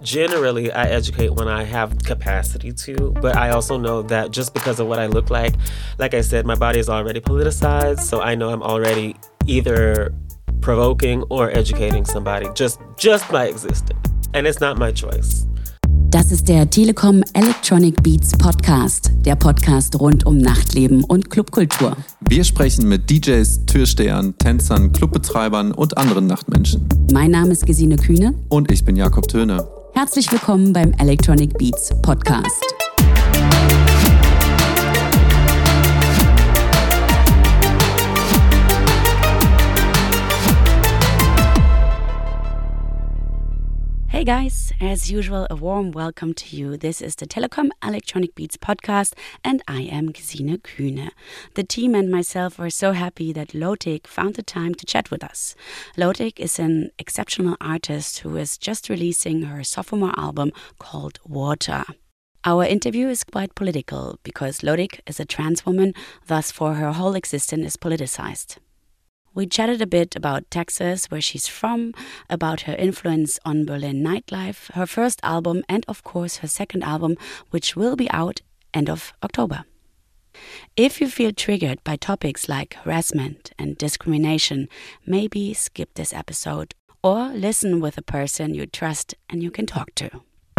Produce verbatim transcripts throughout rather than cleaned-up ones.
Generally, I educate when I have capacity to, but I also know that just because of what I look like, like I said, my body is already politicized, so I know I'm already either provoking or educating somebody just, just by existing. And it's not my choice. Das ist der Telekom Electronic Beats Podcast, der Podcast rund um Nachtleben und Clubkultur. Wir sprechen mit D Js, Türstehern, Tänzern, Clubbetreibern und anderen Nachtmenschen. Mein Name ist Gesine Kühne. Und ich bin Jakob Töne. Herzlich willkommen beim Electronic Beats Podcast. Hey guys, as usual, a warm welcome to you. This is the Telekom Electronic Beats podcast and I am Gesine Kühne. The team and myself were so happy that Lotik found the time to chat with us. Lotik is an exceptional artist who is just releasing her sophomore album called Water. Our interview is quite political because Lotik is a trans woman, thus for her whole existence is politicized. We chatted a bit about Texas, where she's from, about her influence on Berlin nightlife, her first album, and of course her second album, which will be out end of October. If you feel triggered by topics like harassment and discrimination, maybe skip this episode or listen with a person you trust and you can talk to.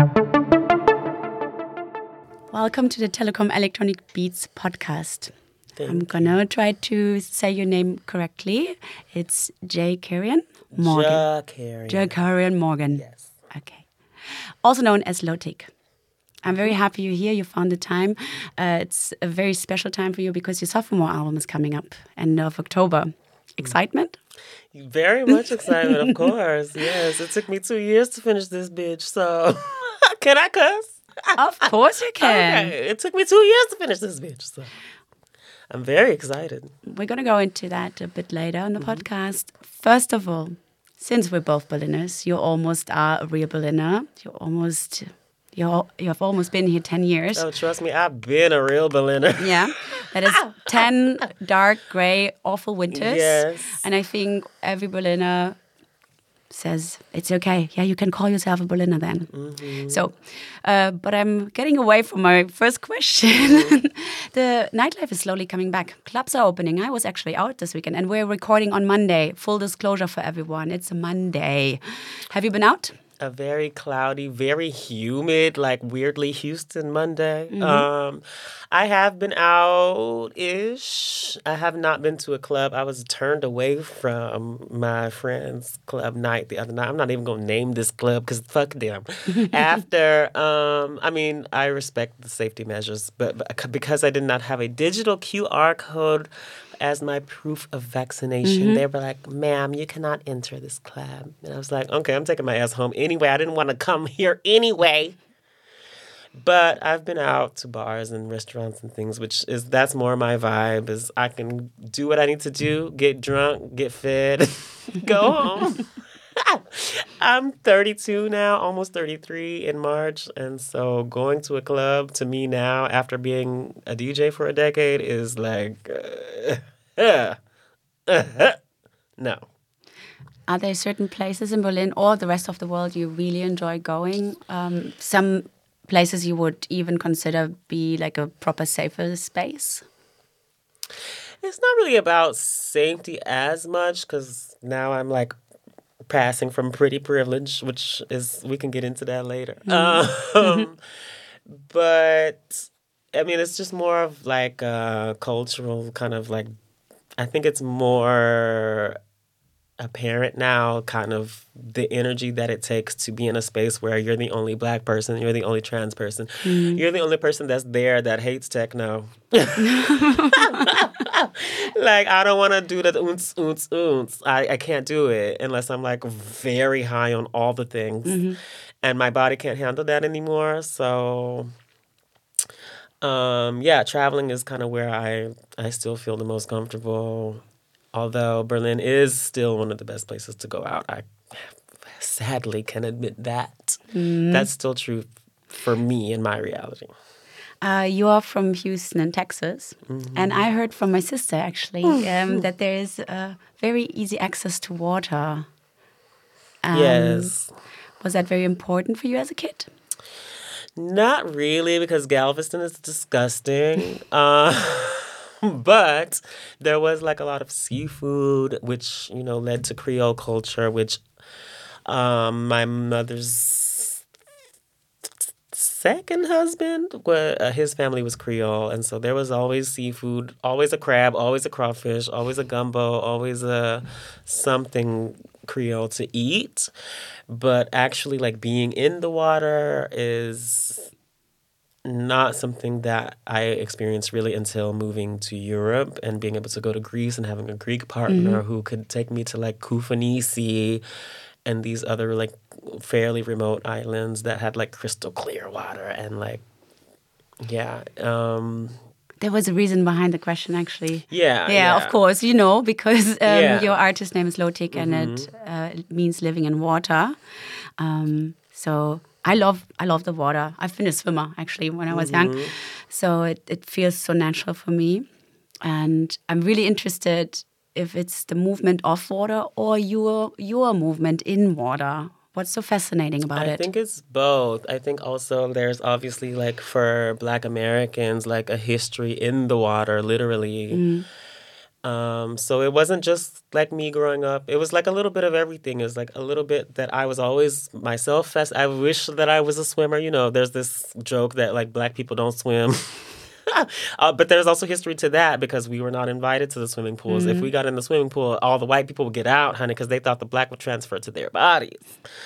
Welcome to the Telekom Electronic Beats podcast. Thank I'm gonna try to say your name correctly. It's Jakarian Morgan. Jakarian. Jakarian Morgan. Yes. Okay. Also known as Lotik. I'm very happy you're here. You found the time. Uh, it's a very special time for you because your sophomore album is coming up end of October. Excitement? Very much excitement, of course. Yes, it took me two years to finish this bitch, so can I cuss? Of course you can. Okay. It took me two years to finish this bitch, so I'm very excited. We're going to go into that a bit later on the mm-hmm. podcast. First of all, since we're both Berliners, you almost are a real Berliner. You're almost, you're, you have almost been here ten years. Oh, trust me, I've been a real Berliner. Yeah, that is ten dark, grey, awful winters. Yes. And I think every Berliner says, it's okay. Yeah, you can call yourself a Berliner then. Mm-hmm. So, uh, but I'm getting away from my first question. Mm-hmm. The nightlife is slowly coming back. Clubs are opening. I was actually out this weekend and we're recording on Monday. Full disclosure for everyone. It's a Monday. Have you been out? A very cloudy, very humid, like weirdly Houston Monday. Mm-hmm. Um, I have been out-ish. I have not been to a club. I was turned away from my friend's club night the other night. I'm not even going to name this club because fuck them. After, um, I mean, I respect the safety measures, but, but because I did not have a digital Q R code as my proof of vaccination, mm-hmm. they were like, ma'am, you cannot enter this club. And I was like, okay, I'm taking my ass home anyway. I didn't want to come here anyway. But I've been out to bars and restaurants and things, which is, that's more my vibe, is I can do what I need to do, get drunk, get fed, go home. I'm thirty-two now, almost thirty-three in March. And so going to a club to me now, after being a D J for a decade, is like, uh, uh, uh, no. Are there certain places in Berlin or the rest of the world you really enjoy going? Um, some places you would even consider be like a proper safer space? It's not really about safety as much because now I'm like passing from pretty privilege, which is, we can get into that later. Mm-hmm. Um, but, I mean, it's just more of like a cultural kind of like, I think it's more apparent now, kind of the energy that it takes to be in a space where you're the only black person, you're the only trans person, mm. you're the only person that's there that hates techno. Like, I don't want to do the oons, oons, oons. I, I can't do it unless I'm like very high on all the things. Mm-hmm. And my body can't handle that anymore. So, um, yeah, traveling is kind of where I, I still feel the most comfortable. Although Berlin is still one of the best places to go out. I sadly can admit that. Mm. That's still true for me in my reality. Uh, you are from Houston in Texas. Mm-hmm. And I heard from my sister, actually, um, that there is uh, very easy access to water. Um, yes. Was that very important for you as a kid? Not really, because Galveston is disgusting. uh, but there was like a lot of seafood, which, you know, led to Creole culture, which um, my mother's second husband, was, uh, his family was Creole. And so there was always seafood, always a crab, always a crawfish, always a gumbo, always a something Creole to eat. But actually, like, being in the water is not something that I experienced really until moving to Europe and being able to go to Greece and having a Greek partner mm-hmm. who could take me to, like, Koufanisi and these other, like, fairly remote islands that had, like, crystal clear water and, like, yeah. Um, there was a reason behind the question, actually. Yeah, yeah. Yeah, of course, you know, because um, yeah. your artist name is Lotik mm-hmm. and it, uh, it means living in water. Um, so I love I love the water. I've been a swimmer, actually, when I was mm-hmm. young. So it, it feels so natural for me. And I'm really interested if it's the movement of water or your your movement in water. What's so fascinating about I it? I think it's both. I think also there's obviously, like, for Black Americans, like, a history in the water, literally. Mm. Um, so it wasn't just, like, me growing up. It was, like, a little bit of everything. It was, like, a little bit that I was always myself. Fast. I wish that I was a swimmer. You know, there's this joke that, like, Black people don't swim. uh, but there's also history to that because we were not invited to the swimming pools. Mm-hmm. If we got in the swimming pool, all the white people would get out, honey, because they thought the Black would transfer to their bodies.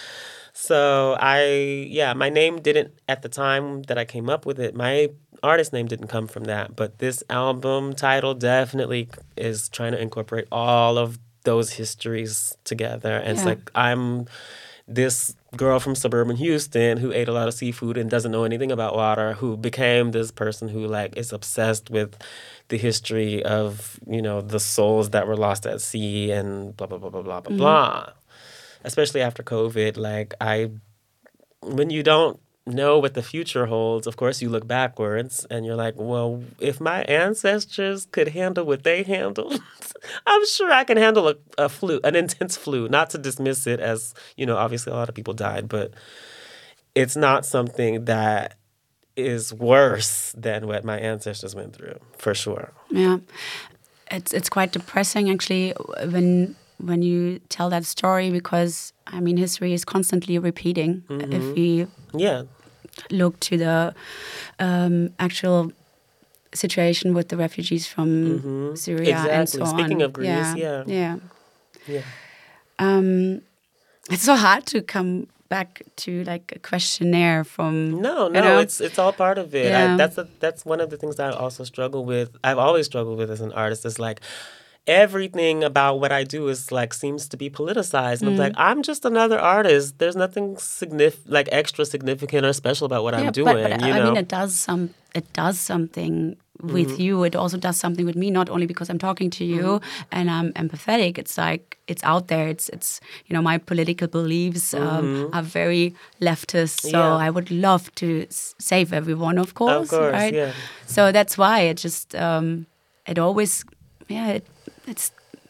So I, yeah, my name didn't, at the time that I came up with it, my artist name didn't come from that. But this album title definitely is trying to incorporate all of those histories together. And yeah. It's like I'm this girl from suburban Houston who ate a lot of seafood and doesn't know anything about water, who became this person who, like, is obsessed with the history of, you know, the souls that were lost at sea and blah, blah, blah, blah, blah, blah, mm-hmm. blah. Especially after COVID, like, I, when you don't know what the future holds, of course you look backwards and you're like, well, if my ancestors could handle what they handled, I'm sure I can handle a, a flu, an intense flu. Not to dismiss it as, you know, obviously a lot of people died, but it's not something that is worse than what my ancestors went through, for sure. Yeah. It's it's quite depressing, actually, when when you tell that story, because, I mean, history is constantly repeating. Mm-hmm. If we yeah. look to the um, actual situation with the refugees from mm-hmm. Syria exactly. and so on. Speaking of Greece, yeah. Yeah. Yeah. yeah. Um, it's so hard to come back to, like, a questionnaire from... No, no, you know? it's it's all part of it. Yeah. I, that's a, that's one of the things that I also struggle with. I've always struggled with as an artist is, like, everything about what I do is, like, seems to be politicized. And mm. I'm like, I'm just another artist. There's nothing signif- like extra significant or special about what yeah, I'm doing. But, but you I know? mean, it does some. It does something with mm-hmm. you. It also does something with me. Not only because I'm talking to you mm-hmm. and I'm empathetic. It's like it's out there. It's it's you know, my political beliefs um, mm-hmm. are very leftist. So yeah. I would love to s- save everyone, of course. Of course, right? yeah. So that's why it just um, it always yeah. It, It's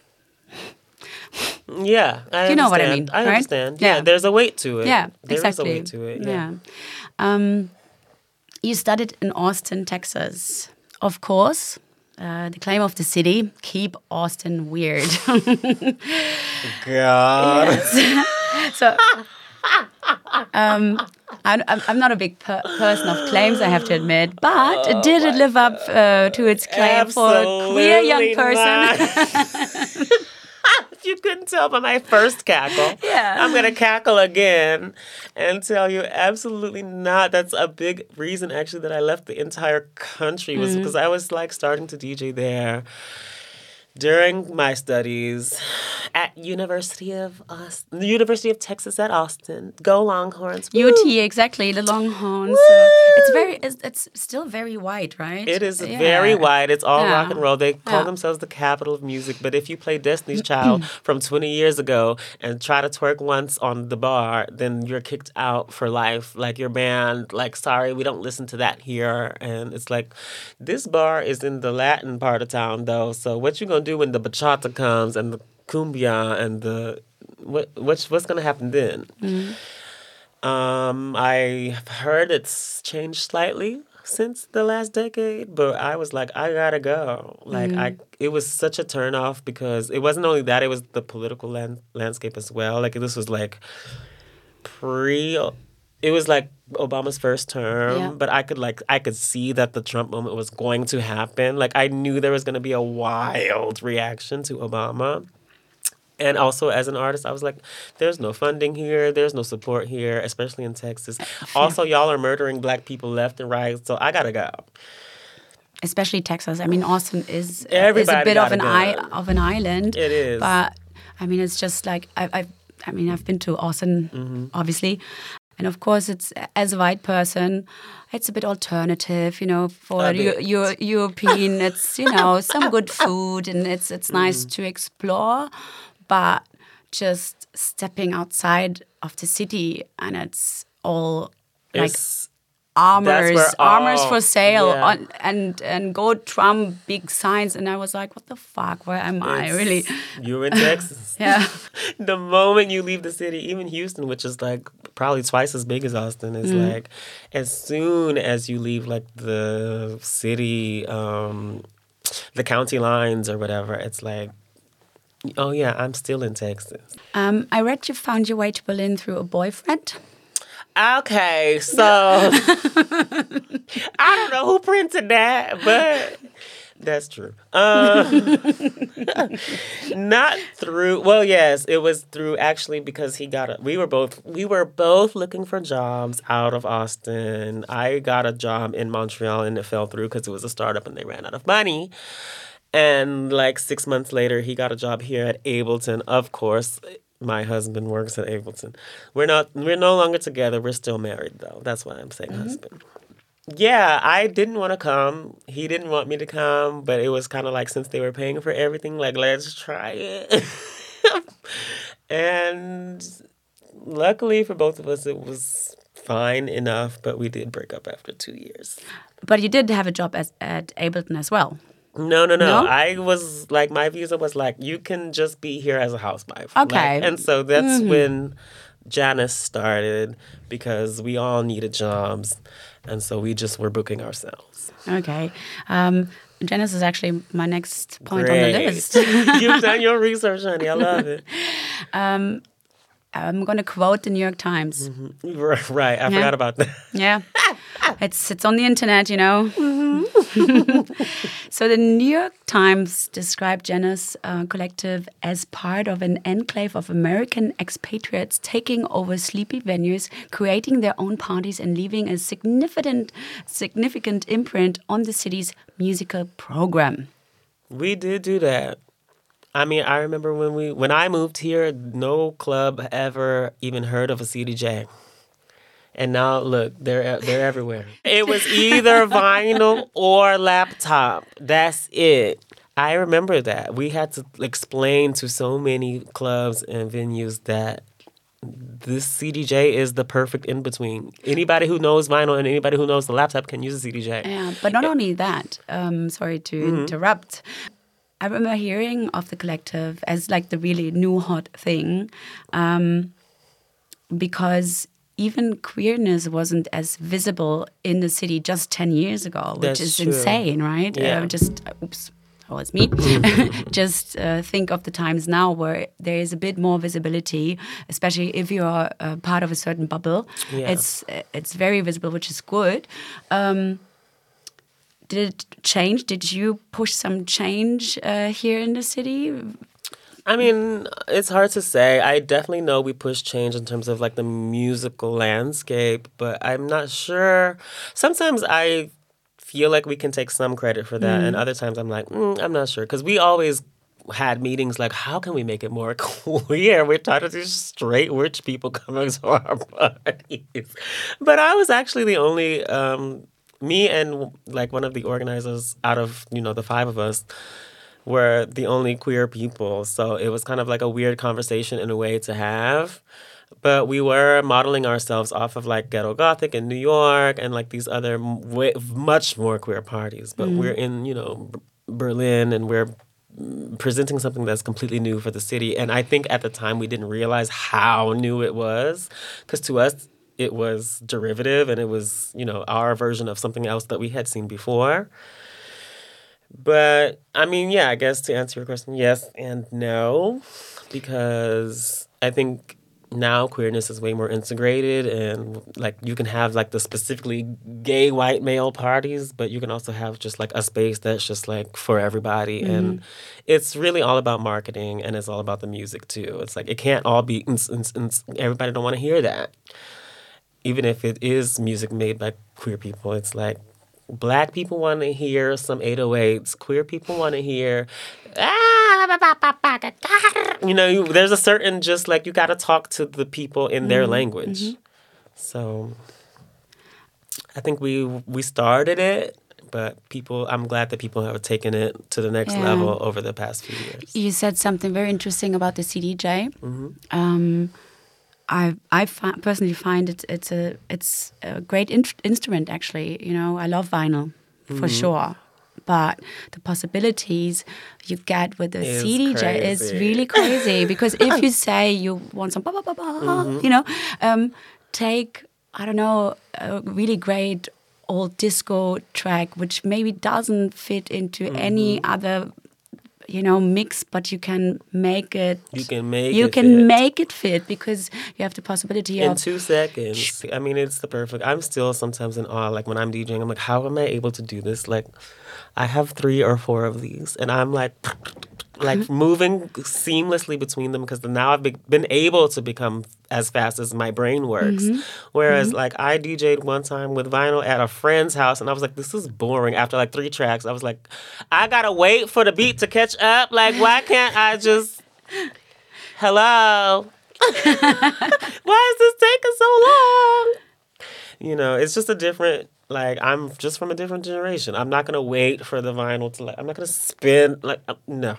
yeah, I you know understand. what I mean. I right? understand. Yeah, yeah, there's a weight to it. Yeah, there exactly. is a weight to it. Yeah. yeah. Um, you studied in Austin, Texas, of course. Uh, the claim of the city: keep Austin weird. God. so. um, I'm, I'm not a big per- person of claims, I have to admit, but oh did it live God. up uh, to its claim Absolutely for a queer young person? If you couldn't tell by my first cackle, yeah. I'm going to cackle again and tell you absolutely not. That's a big reason, actually, that I left the entire country was mm-hmm. because I was, like, starting to D J there. During my studies at University of Austin, the University of Texas at Austin, go Longhorns! Woo! U T, exactly, the Longhorns. Uh, it's very, it's, it's still very white, right? It is yeah. very white. It's all yeah. rock and roll. They call yeah. themselves the capital of music. But if you play Destiny's Child from twenty years ago and try to twerk once on the bar, then you're kicked out for life. Like your band, like, sorry, we don't listen to that here. And it's like, this bar is in the Latin part of town, though. So what you gonna do when the bachata comes and the cumbia and the what what's what's gonna happen then? Mm-hmm. Um, I've heard it's changed slightly since the last decade, but I was like, I gotta go. Like, I, it was such a turnoff because it wasn't only that; it was the political land, landscape as well. Like, this was like pre. It was like Obama's first term, Yeah. but I could like I could see that the Trump moment was going to happen. Like, I knew there was going to be a wild reaction to Obama. And also, as an artist, I was like, there's no funding here. There's no support here, especially in Texas. Also, y'all are murdering black people left and right, so I gotta go. Especially Texas. I mean, Austin is, is a Everybody bit of gotta an go. I, of an island. It is. But, I mean, it's just like, I, I, I mean, I've been to Austin, Mm-hmm. obviously. And of course, it's as a white person, it's a bit alternative, you know, for A Eu- bit. Eu- European. It's, you know, some good food and it's it's nice Mm-hmm. to explore. But just stepping outside of the city and it's all like It's, armors, where armors all- for sale yeah. on, and and go Trump big signs. And I was like, what the fuck? Where am I? it's- Really? You're in Texas. Yeah. The moment you leave the city, even Houston, which is like probably twice as big as Austin, is Mm. like as soon as you leave like the city, um, the county lines or whatever, it's like, oh yeah, I'm still in Texas. Um, I read you found your way to Berlin through a boyfriend. Okay, so I don't know who printed that, but that's true. Um, not through. Well, yes, it was through actually because he got a. We were both we were both looking for jobs out of Austin. I got a job in Montreal and it fell through because it was a startup and they ran out of money. And like six months later, he got a job here at Ableton. Of course, my husband works at Ableton. We're not. We're no longer together. We're still married, though. That's why I'm saying husband. Yeah, I didn't want to come. He didn't want me to come, but it was kind of like since they were paying for everything, like let's try it. And luckily for both of us, it was fine enough. But we did break up after two years. But you did have a job as, at Ableton as well. No, no, no, No? I was like, my visa was like, you can just be here as a housewife. Okay. Like, and so that's when Janice started because we all needed jobs. And so we just were booking ourselves. Okay. Um, Janice is actually my next point on the Great. list. You've done your research, honey. I love it. I'm going to quote the New York Times. Right. I forgot about that. Yeah. It's it's on the internet, you know. So the New York Times described Janice uh, Collective as part of an enclave of American expatriates taking over sleepy venues, creating their own parties, and leaving a significant significant imprint on the city's musical program. We did do that. I mean, I remember when we when I moved here, no club ever even heard of a C D J. And now, look, they're they're everywhere. It was either vinyl or laptop. That's it. I remember that. We had to explain to so many clubs and venues that this C D J is the perfect in-between. Anybody who knows vinyl and anybody who knows the laptop can use a C D J. Yeah, but not only that. Um, sorry to interrupt. I remember hearing of the Collective as like the really new hot thing, um, because even queerness wasn't as visible in the city just ten years ago, which That's is true. insane, right? Yeah. Uh, just, uh, oops, that was me. Just uh, think of the times now where there is a bit more visibility, especially if you're uh, part of a certain bubble. Yeah. It's it's very visible, which is good. Um, did it change? Did you push some change uh, here in the city? I mean, it's hard to say. I definitely know we pushed change in terms of like the musical landscape, but I'm not sure. Sometimes I feel like we can take some credit for that, and other times I'm like, mm, I'm not sure. Because we always had meetings like, how can we make it more queer? We're tired of these straight rich people coming to our parties. But I was actually the only, um, me and like one of the organizers out of, you know, the five of us, were the only queer people. So it was kind of like a weird conversation in a way to have. But we were modeling ourselves off of like Ghetto Gothic in New York and like these other m- way, much more queer parties. But we're in, you know, B- Berlin and we're presenting something that's completely new for the city. And I think at the time we didn't realize how new it was. Because to us, it was derivative and it was, you know, our version of something else that we had seen before. But, I mean, yeah, I guess to answer your question, yes and no, because I think now queerness is way more integrated and, like, you can have, like, the specifically gay white male parties, but you can also have just, like, a space that's just, like, for everybody. Mm-hmm. And it's really all about marketing and it's all about the music, too. It's like, it can't all be, ins, ins, ins, everybody don't want to hear that. Even if it is music made by queer people, it's like, Black people want to hear some eight oh eights. Queer people want to hear, you know, you, there's a certain just like you got to talk to the people in mm-hmm. their language. Mm-hmm. So I think we we started it, but people, I'm glad that people have taken it to the next yeah. level over the past few years. You said something very interesting about the C D J. Mm-hmm. Um, I I fi- personally find it it's a it's a great in- instrument actually. You know, I love vinyl mm-hmm. for sure, but the possibilities you get with the it's C D J crazy. Is really crazy because if you say you want some, bah, bah, bah, bah, mm-hmm. you know, um, take I don't know a really great old disco track which maybe doesn't fit into mm-hmm. any other. You know, mix, but you can make it. You can make you it. can fit. make it fit because you have the possibility in of two seconds. I mean, it's the perfect. I'm still sometimes in awe. Like when I'm DJing, I'm like, how am I able to do this? Like, I have three or four of these, and I'm like, like moving seamlessly between them because now I've be- been able to become as fast as my brain works. Mm-hmm. Whereas, mm-hmm. like, I D J'd one time with vinyl at a friend's house, and I was like, this is boring. After, like, three tracks, I was like, I gotta wait for the beat to catch up. Like, why can't I just... Hello? Why is this taking so long? You know, it's just a different... Like, I'm just from a different generation. I'm not gonna wait for the vinyl to, like... I'm not gonna spin... Like, uh, no.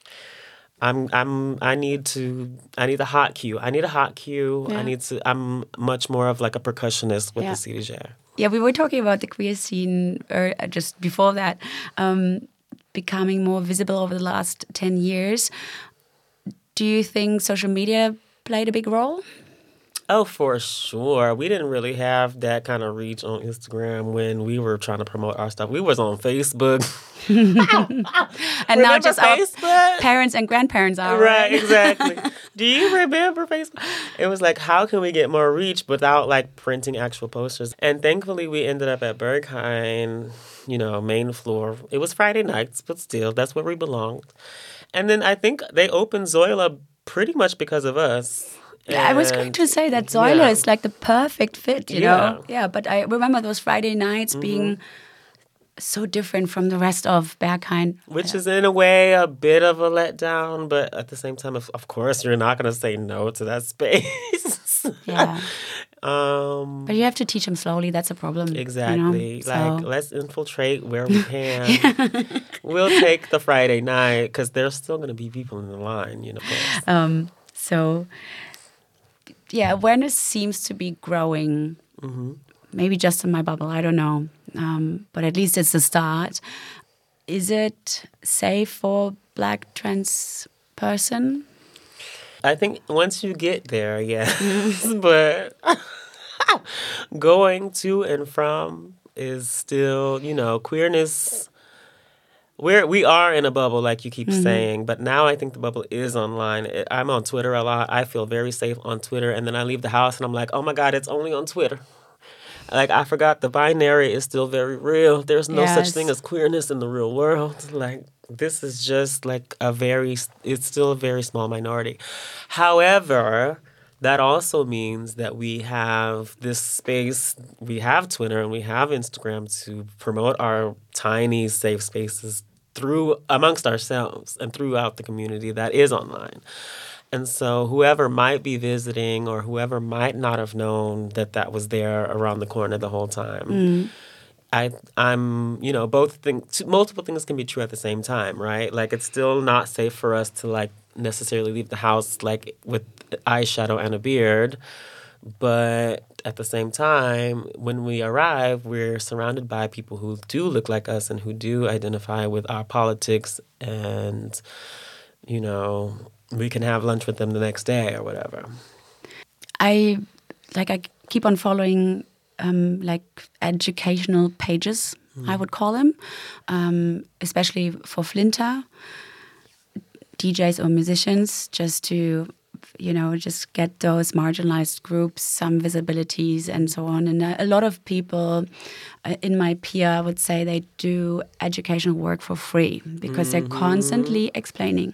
I'm I'm I need to I need a hot cue. I need a hot cue. Yeah. I need to I'm much more of like a percussionist with yeah. the C D J. Yeah, we were talking about the queer scene or just before that um, becoming more visible over the last ten years. Do you think social media played a big role? Oh, for sure. We didn't really have that kind of reach on Instagram when we were trying to promote our stuff. We was on Facebook. and remember now just Facebook? Our parents and grandparents are. Right, exactly. Do you remember Facebook? It was like, how can we get more reach without like printing actual posters? And thankfully we ended up at Berghain, you know, main floor. It was Friday nights, but still, that's where we belonged. And then I think they opened Zoila pretty much because of us. Yeah, I was going to say that Zoila yeah. is like the perfect fit, you yeah. know? Yeah, but I remember those Friday nights mm-hmm. being so different from the rest of Berghain. Which is in a way a bit of a letdown, but at the same time, of, of course, you're not going to say no to that space. yeah. Um, but you have to teach them slowly. That's a problem. Exactly. You know? Like, so. let's infiltrate where we can. We'll take the Friday night because there's still going to be people in the line, you know. Um, so... Yeah, awareness seems to be growing. Mm-hmm. Maybe just in my bubble, I don't know. Um, but at least it's the start. Is it safe for Black trans person? I think once you get there, yes. But going to and from is still, you know, queerness... We're, we are in a bubble, like you keep mm-hmm. saying, but now I think the bubble is online. I'm on Twitter a lot. I feel very safe on Twitter, and then I leave the house, and I'm like, oh, my God, it's only on Twitter. Like, I forgot the binary is still very real. There's no yes. such thing as queerness in the real world. Like, this is just, like, a very, it's still a very small minority. However... That also means that we have this space, we have Twitter and we have Instagram to promote our tiny safe spaces through amongst ourselves and throughout the community that is online. And so whoever might be visiting or whoever might not have known that that was there around the corner the whole time, mm. I, I'm, you know, both things, multiple things can be true at the same time, right? Like, it's still not safe for us to, like, necessarily leave the house, like, with eyeshadow and a beard. But at the same time, when we arrive, we're surrounded by people who do look like us and who do identify with our politics. And, you know, we can have lunch with them the next day or whatever. I, like, I keep on following um, like educational pages, mm. I would call them, um, especially for Flinter, D Js or musicians, just to, you know, just get those marginalized groups some visibilities and so on. And a lot of people uh, in my peer, I would say they do educational work for free because mm-hmm. they're constantly explaining.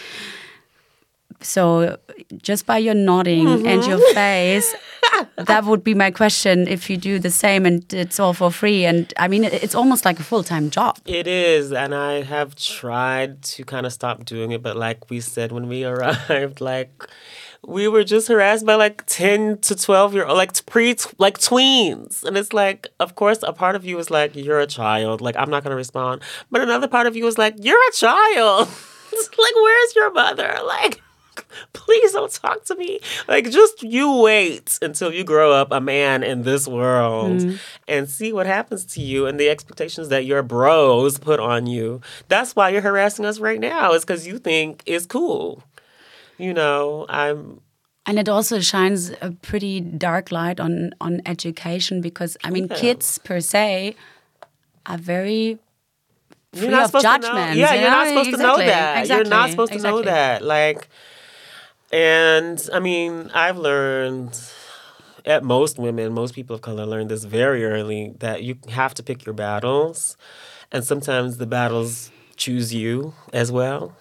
So just by your nodding mm-hmm. and your face, that would be my question. If you do the same and it's all for free, and I mean, it's almost like a full-time job. It is, and I have tried to kind of stop doing it, but like we said when we arrived, like we were just harassed by like ten to twelve year old, like pre, like tweens, and it's like, of course, a part of you is like, you're a child, like I'm not gonna respond, but another part of you is like, you're a child, like where's your mother, like. Please don't talk to me. Like, just you wait until you grow up a man in this world mm. and see what happens to you and the expectations that your bros put on you. That's why you're harassing us right now, is because you think it's cool. You know, I'm... And it also shines a pretty dark light on, on education because, I mean, yeah. kids per se are very... free you're not of judgment. Yeah, you you're know? not supposed exactly. to know that. Exactly. You're not supposed to exactly. know that. Like... And, I mean, I've learned, at most women, most people of color learn this very early, that you have to pick your battles. And sometimes the battles choose you as well.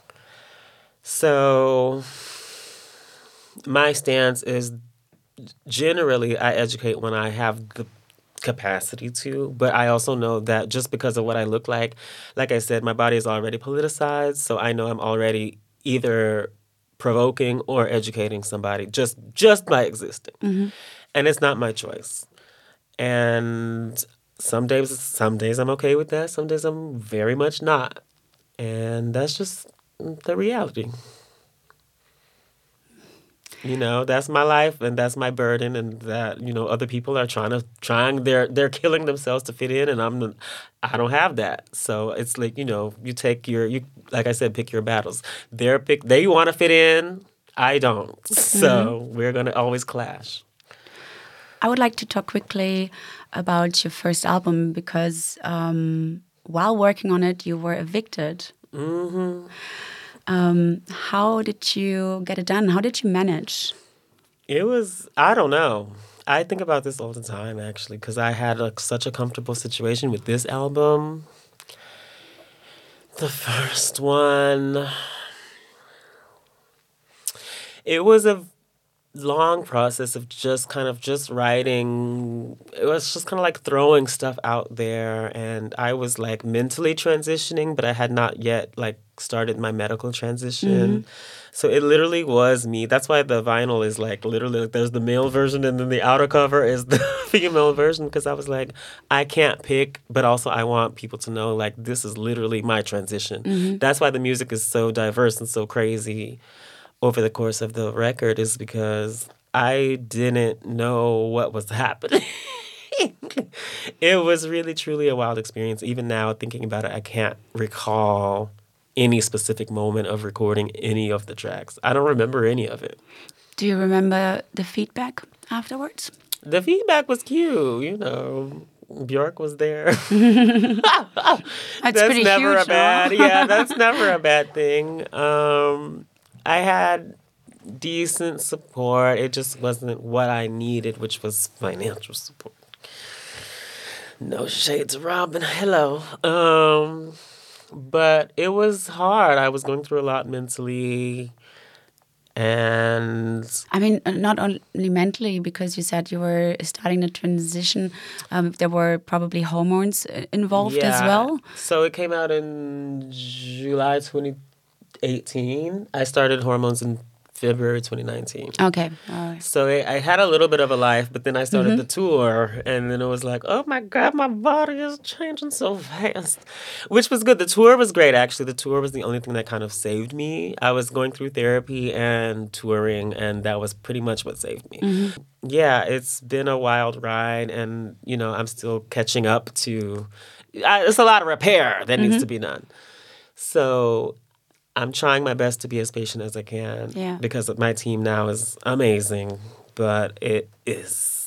So my stance is generally I educate when I have the capacity to, but I also know that just because of what I look like, like I said, my body is already politicized, so I know I'm already either... provoking or educating somebody just just by existing. Mm-hmm. And it's not my choice. And some days some days I'm okay with that. Some days I'm very much not. And that's just the reality. You know, that's my life and that's my burden, and that, you know, other people are trying to trying they're they're killing themselves to fit in, and I'm I don't have that. So it's like, you know, you take your you like I said, pick your battles. They're pick they want to fit in, I don't. So mm-hmm. we're gonna always clash. I would like to talk quickly about your first album because um, while working on it, you were evicted. Mm-hmm. Um, how did you get it done? How did you manage? It was, I don't know. I think about this all the time, actually, because I had a, such a comfortable situation with this album. The first one, it was a long process of just kind of just writing. It was just kind of like throwing stuff out there, and I was like mentally transitioning, but I had not yet like started my medical transition. Mm-hmm. So it literally was me. That's why the vinyl is like literally like there's the male version and then the outer cover is the female version, because I was like, I can't pick, but also I want people to know like this is literally my transition. Mm-hmm. That's why the music is so diverse and so crazy over the course of the record, is because I didn't know what was happening. It was really, truly a wild experience. Even now, thinking about it, I can't recall any specific moment of recording any of the tracks. I don't remember any of it. Do you remember the feedback afterwards? The feedback was cute, you know. Björk was there. that's that's pretty never huge, a bad. no? Yeah, that's never a bad thing. Um, I had decent support. It just wasn't what I needed, which was financial support. No shade to Robin. Hello. Um, but it was hard. I was going through a lot mentally. And I mean, not only mentally, because you said you were starting the transition. Um, there were probably hormones involved yeah. as well. So it came out in July twenty eighteen. I started hormones in February twenty nineteen. Okay. All right. So I, I had a little bit of a life, but then I started mm-hmm. the tour, and then it was like, oh my God, my body is changing so fast, which was good. The tour was great, actually. The tour was the only thing that kind of saved me. I was going through therapy and touring, and that was pretty much what saved me. Mm-hmm. Yeah, it's been a wild ride, and, you know, I'm still catching up to... I, it's a lot of repair that mm-hmm. needs to be done. So... I'm trying my best to be as patient as I can, yeah. because my team now is amazing, but it is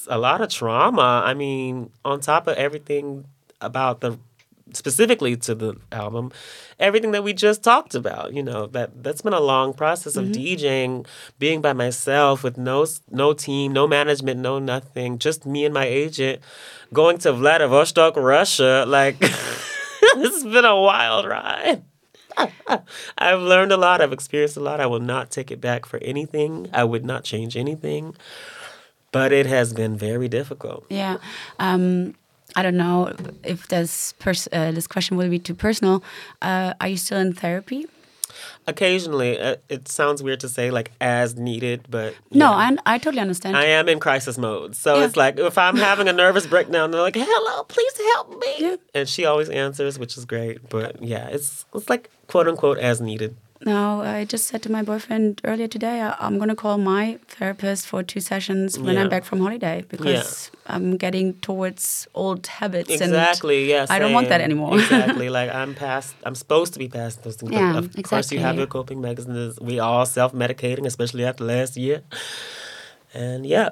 it's a lot of trauma. I mean, on top of everything about the, specifically to the album, everything that we just talked about, you know, that, that's been a long process of Mm-hmm. DJing, being by myself with no no team, no management, no nothing, just me and my agent, going to Vladivostok, Russia. Like, it's been a wild ride. I've learned a lot. I've experienced a lot. I will not take it back for anything. I would not change anything. But it has been very difficult. Yeah. Um, I don't know if this pers- uh, this question will be too personal. Uh, are you still in therapy? Occasionally, uh, it sounds weird to say like as needed, but No, yeah. I, I totally understand. I am in crisis mode. So Yeah. it's like if I'm having a nervous breakdown, they're like, "Hello, please help me," Yeah. and she always answers, which is great. But yeah, it's it's like quote unquote as needed. No, I just said to my boyfriend earlier today, I, I'm going to call my therapist for two sessions when Yeah. I'm back from holiday because I'm getting towards old habits. Exactly. And Yes. I don't want that anymore. Exactly. Like I'm past. I'm supposed to be past those things. Yeah, But of course, you have exactly. your coping mechanisms. We all self-medicating, especially after last year. And yeah,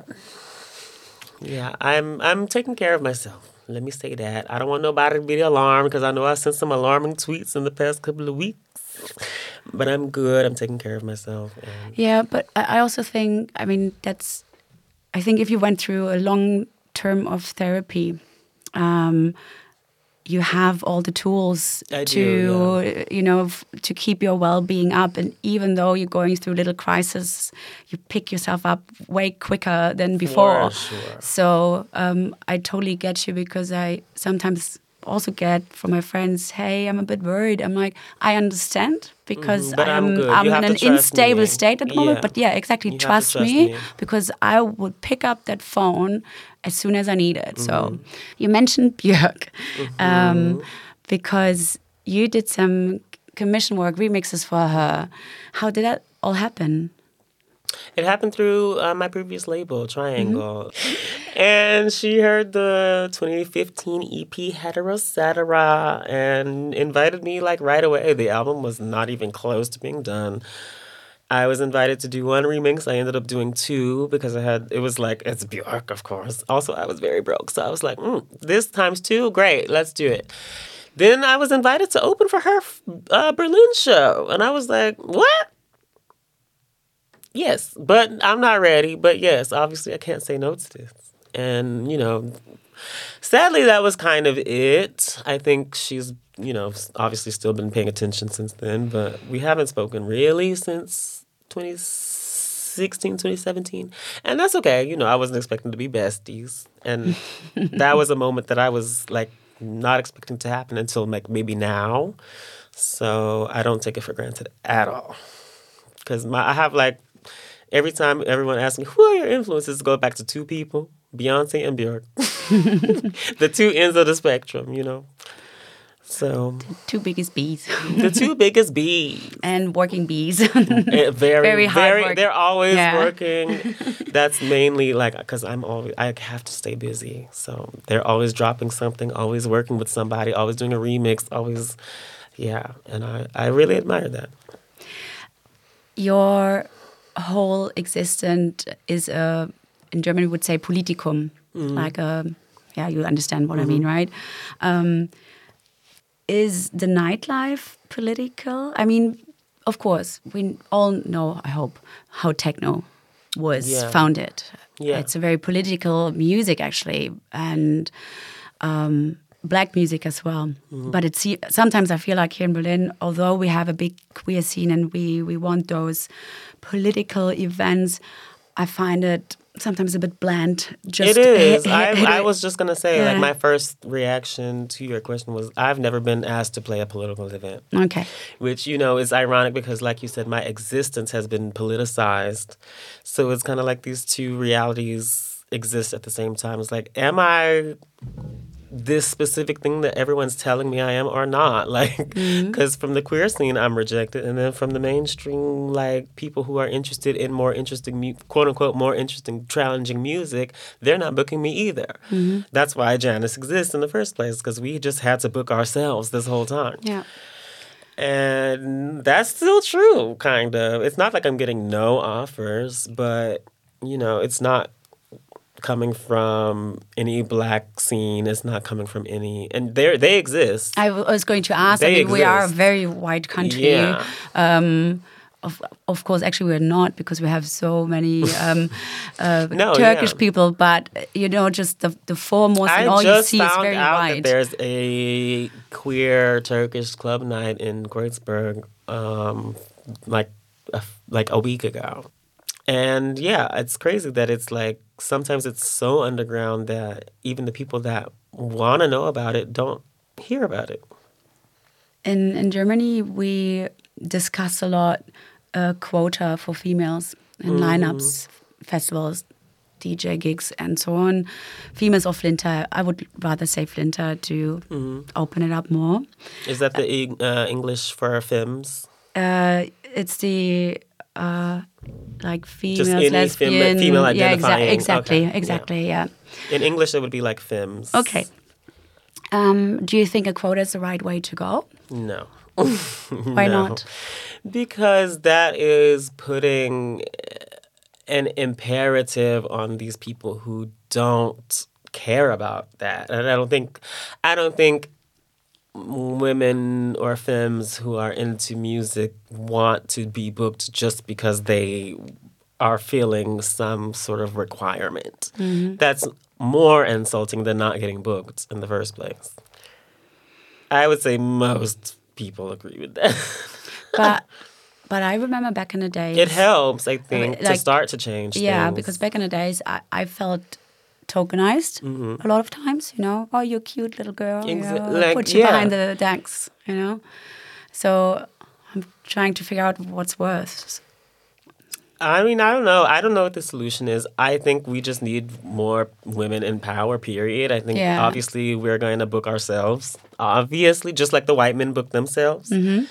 yeah, I'm I'm taking care of myself. Let me say that. I don't want nobody to be alarmed because I know I sent some alarming tweets in the past couple of weeks. But I'm good. I'm taking care of myself. And Yeah, but I I also think, I mean, that's, I think if you went through a long term of therapy, um, you have all the tools I to, do, you know, f- to keep your well-being up. And even though you're going through little crises, you pick yourself up way quicker than before. sure. So um, I totally get you because I sometimes also get from my friends, hey, I'm a bit worried. I'm like, I understand because Mhm, but I'm I'm, good. I'm You in have to an trust unstable me. state at the moment. Yeah. But yeah, exactly. You have to Trust, trust me, me. because I would pick up that phone as soon as I need it. So Mm-hmm. you mentioned Björk um, because you did some commission work, remixes for her. How did that all happen? It happened through uh, my previous label, Triangle. And she heard the twenty fifteen E P Heterosatira and invited me like right away. The album was not even close to being done. I was invited to do one remix. I ended up doing two because I had, it was like, it's Björk, of course. Also, I was very broke. So I was like, mm, this times two, great, let's do it. Then I was invited to open for her uh, Berlin show. And I was like, what? Yes, but I'm not ready. But yes, obviously I can't say no to this. And, you know, sadly that was kind of it. I think she's, you know, obviously still been paying attention since then. But we haven't spoken really since twenty sixteen, twenty seventeen. And that's okay. You know, I wasn't expecting to be besties. And that was a moment that I was, like, not expecting to happen until, like, maybe now. So I don't take it for granted at all. Because I have, like, every time everyone asks me, who are your influences, go back to two people, Beyonce and Björk. The two ends of the spectrum, you know. So Two biggest bees. the two biggest bees. And working bees. Eh, very, Very hard very, work. they're always Yeah. working. That's mainly like, because I'm always, I have to stay busy. So they're always dropping something, always working with somebody, always doing a remix, always, yeah. And I, I really admire that. Your whole existence is a, in German we would say Politikum, like a, yeah, you understand what I mean, right? Um, is the nightlife political? I mean, of course, we all know, I hope, how techno was Yeah. founded. Yeah. It's a very political music, actually, and um, black music as well. But it's sometimes I feel like here in Berlin, although we have a big queer scene and we, we want those political events, I find it sometimes a bit bland. Just It is. I, I was just going to say, Yeah. like, my first reaction to your question was I've never been asked to play a political event. Okay. Which, you know, is ironic because, like you said, my existence has been politicized. So it's kind of like these two realities exist at the same time. It's like, am I this specific thing that everyone's telling me I am or not? Like, because from the queer scene, I'm rejected. And then from the mainstream, like, people who are interested in more interesting, mu- quote unquote, more interesting, challenging music, they're not booking me either. That's why Janice exists in the first place, because we just had to book ourselves this whole time. Yeah. And that's still true, kind of. It's not like I'm getting no offers, but, you know, it's not coming from any black scene. It's not coming from any, and they they exist. I w- was going to ask. They I mean, we are a exist. very white country. Yeah. Um, of, of course, actually, we're not because we have so many um, uh, No, Turkish yeah. people. But you know, just the the foremost and I all you just see is found very out white. that there's a queer Turkish club night in Kreuzberg, um, like a, like a week ago, and yeah, it's crazy that it's like sometimes it's so underground that even the people that want to know about it don't hear about it. In in Germany, we discuss a lot uh, quota for females in Mm-hmm. lineups, festivals, D J gigs, and so on. Females or Flinter. I would rather say Flinter to Mm-hmm. open it up more. Is that the e- uh, English for femmes? Uh, it's the uh, like females, any fem- lesbian, female yeah, exa- identifying, exactly, okay, exactly, yeah. In English, it would be like femmes. Okay. Um, do you think a quota is the right way to go? No. Why No. not? Because that is putting an imperative on these people who don't care about that. And I don't think I don't think women or femmes who are into music want to be booked just because they are feeling some sort of requirement. That's more insulting than not getting booked in the first place. I would say most people agree with that. But but I remember back in the days. It helps, I think, to Like- start to change Yeah, things. because back in the days, I, I felt tokenized a lot of times. You know, oh, you're a cute little girl. You Exa- know, like, put you yeah. behind the decks. You know, so I'm trying to figure out what's worse. I mean, I don't know. I don't know what the solution is. I think we just need more women in power, period. I think Yeah. obviously we're going to book ourselves. Obviously, just like the white men book themselves. Mm-hmm.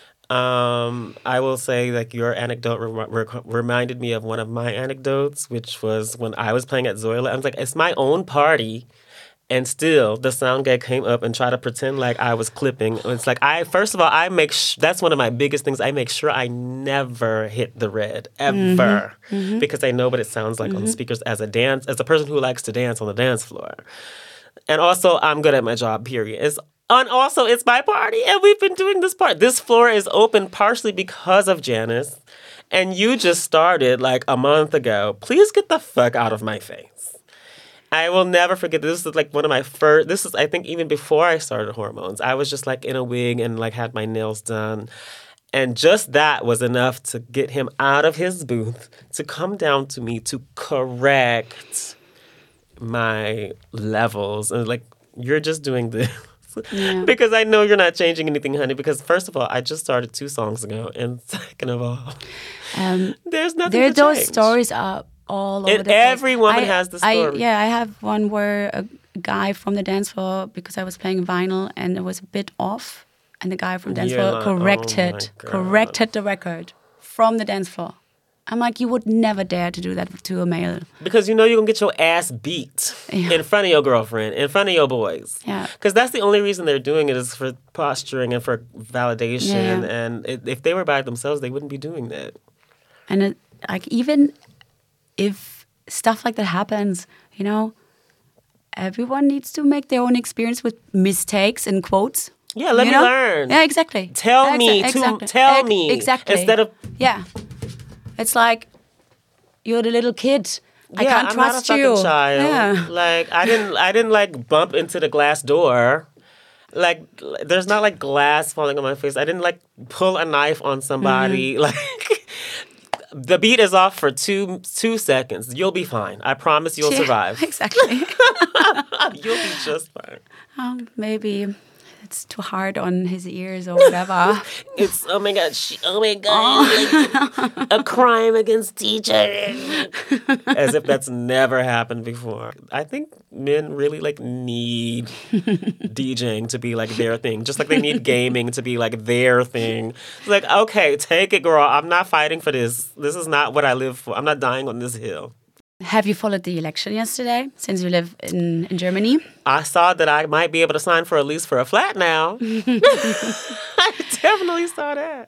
Um, I will say, like, your anecdote re- re- reminded me of one of my anecdotes, which was when I was playing at Zoila. I was like, it's my own party. And still, the sound guy came up and tried to pretend like I was clipping. It's like, I first of all, I make sh- that's one of my biggest things. I make sure I never hit the red ever because I know what it sounds like on the speakers as a dance, as a person who likes to dance on the dance floor. And also, I'm good at my job. Period. It's and also it's my party, and we've been doing this part. This floor is open partially because of Janice, and you just started like a month ago. Please get the fuck out of my face. I will never forget. This is like one of my first. This is, I think, even before I started Hormones. I was just like in a wig and like had my nails done. And just that was enough to get him out of his booth to come down to me to correct my levels. And like, you're just doing this. Yeah. Because I know you're not changing anything, honey. Because first of all, I just started two songs ago. And second of all, Um, there's nothing there, to those change. stories are all over And the place. every woman I- has the I- story. yeah, I have one where a guy from the dance floor, because I was playing vinyl and it was a bit off, and the guy from the dance You're floor like, oh corrected my God. corrected the record from the dance floor. I'm like, you would never dare to do that to a male. Because you know you're going to get your ass beat Yeah. in front of your girlfriend, in front of your boys. Yeah. Because that's the only reason they're doing it is for posturing and for validation. Yeah. And it, if they were by themselves, they wouldn't be doing that. And it, like, even if stuff like that happens, you know, everyone needs to make their own experience with mistakes in quotes. Yeah, let you me know? learn. Yeah, exactly. Tell Exa- me to- exactly. tell Ex- me. exactly Instead of- yeah, it's like you're the little kid. I yeah, can't I'm trust not a you. fucking child. Yeah. Like I didn't, I didn't like bump into the glass door. Like there's not like glass falling on my face. I didn't like pull a knife on somebody. Mm-hmm. Like the beat is off for two two seconds. You'll be fine. I promise you'll Yeah, survive. Exactly. You'll be just fine. um, maybe it's too hard on his ears or whatever. It's oh my god, she, oh my god, like, a crime against D J. As if that's never happened before. I think men really like need DJing to be like their thing, just like they need gaming to be like their thing. It's like, okay, take it, girl. I'm not fighting for this. This is not what I live for. I'm not dying on this hill. Have you followed the election yesterday, since you live in, in Germany? I saw that I might be able to sign for a lease for a flat now. I definitely saw that.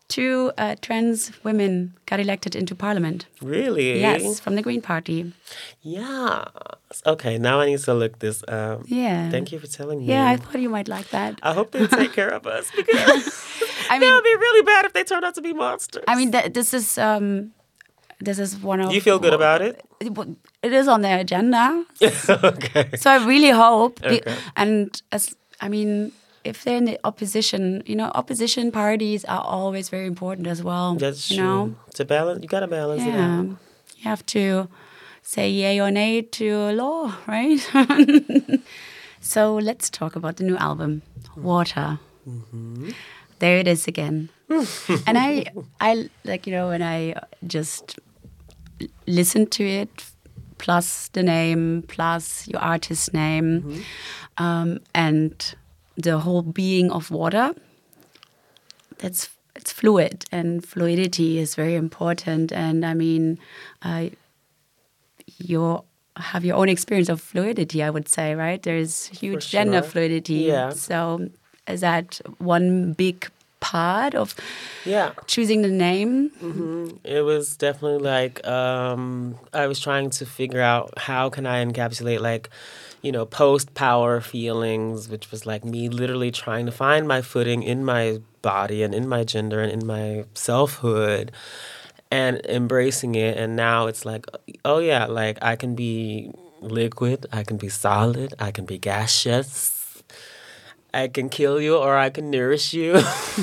two uh, trans women got elected into parliament. Really? Yes, from the Green Party. Yeah. Okay, now I need to look this up. Yeah. Thank you for telling me. Yeah, I thought you might like that. I hope they take care of us because I mean, it would be really bad if they turn out to be monsters. I mean, th- this is um, this is one of. You feel good about it? It, it is on their agenda. Okay. So I really hope, Okay. and as I mean, if they're in the opposition, you know, opposition parties are always very important as well. That's you true. know? To balance, you got to balance it Yeah, out. you have to say yay or nay to law, right? So let's talk about the new album, Water. Mm-hmm. There it is again. And I, I like you know when I just listened to it, plus the name, plus your artist name, Mm-hmm. um, and the whole being of water. That's it's fluid, and fluidity is very important. And I mean, uh, you have your own experience of fluidity, I would say, right? There's huge For gender sure. fluidity. Yeah. So is that one big part of Yeah. choosing the name? Mm-hmm. It was definitely like um, I was trying to figure out how can I encapsulate like, you know, post-power feelings, which was like me literally trying to find my footing in my body and in my gender and in my selfhood and embracing it. And now it's like, oh yeah, like I can be liquid, I can be solid, I can be gaseous, I can kill you or I can nourish you.